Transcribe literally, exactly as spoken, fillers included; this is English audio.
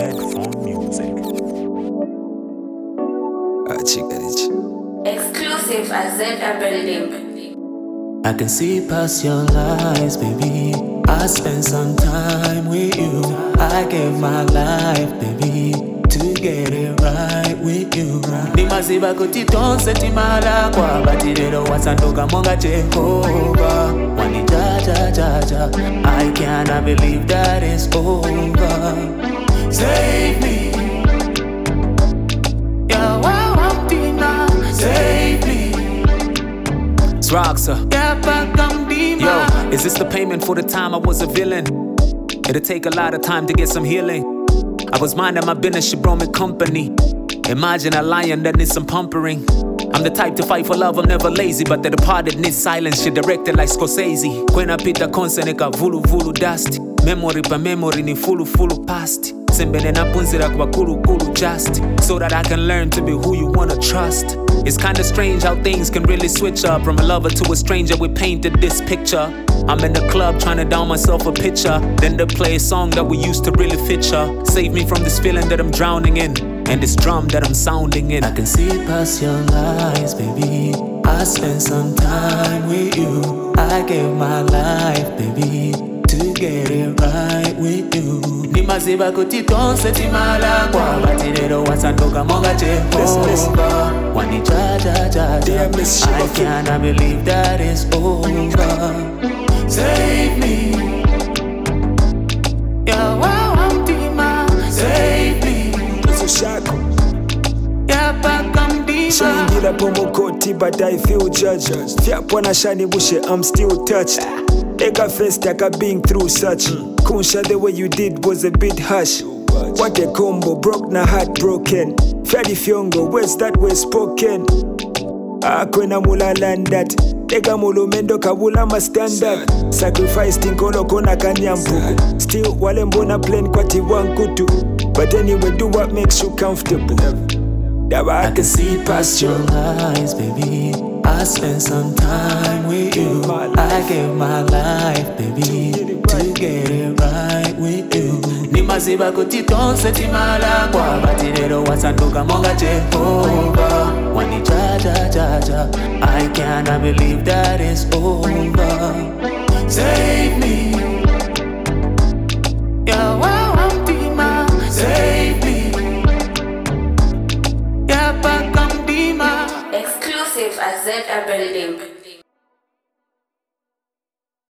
Headphone music. Exclusive at Z Urban Link. I can see past your lies, baby. I spent some time with you. I gave my life, baby, to get it right with you. Nimaziba kuti tonse timala kwa batirero wasandoka monga Jehovah. Wani ja ja ja ja, I cannot believe that it's over. Save me, yeah, wow, wow, Tina, save me. It's Roxa. Yo, is this the payment for the time I was a villain? It'll take a lot of time to get some healing. I was minding my business, she brought me company. Imagine a lion that needs some pampering. I'm the type to fight for love, I'm never lazy. But the departed needs silence, she directed like Scorsese. Kwena pita konseneka vulu vulu dust. Memory pa memory ni fulu fulu past. Sembele na punzira kwa kulu kulu just. So that I can learn to be who you wanna trust. It's kinda strange how things can really switch up. From a lover to a stranger, we painted this picture. I'm in the club trying to down myself a picture. Then they play a song that we used to really feature. Save me from this feeling that I'm drowning in, and this drum that I'm sounding in. I can see past your lies, baby. I spent some time with you. I gave my life, baby, to get it right with you. Nimaziba kuti tonse timala kwa batirero wasandoka monga Jehovah. Wani ja ja ja ja, I cannot believe that it's over. Save me, yeah, wow, wow, Tima, save me. Shako. Yeah, back I'm diva. Shangira pomokoti, but I feel judged. Fiapo na shani bushe, I'm still touched. Ega first, aka being through such. Kunsha, the way you did was a bit harsh. What a combo, broke na heart broken. Fadi fiongo, where's that way spoken? Akwena mula landat. Ega mulu mendo kabula ma standard. Sacrifice tinkolo kona kanyambuku. Still wale mbona plain kwa tiwankutu. But anyway, do what makes you comfortable. I can see past your lies, baby. I spent some time with you. I gave my life, baby, to get it right with you. Nimaziba kuti tonse timala kwa batirero wasandoka monga Jehovah. Wani ja ja ja ja, I cannot believe that it's over. Save me.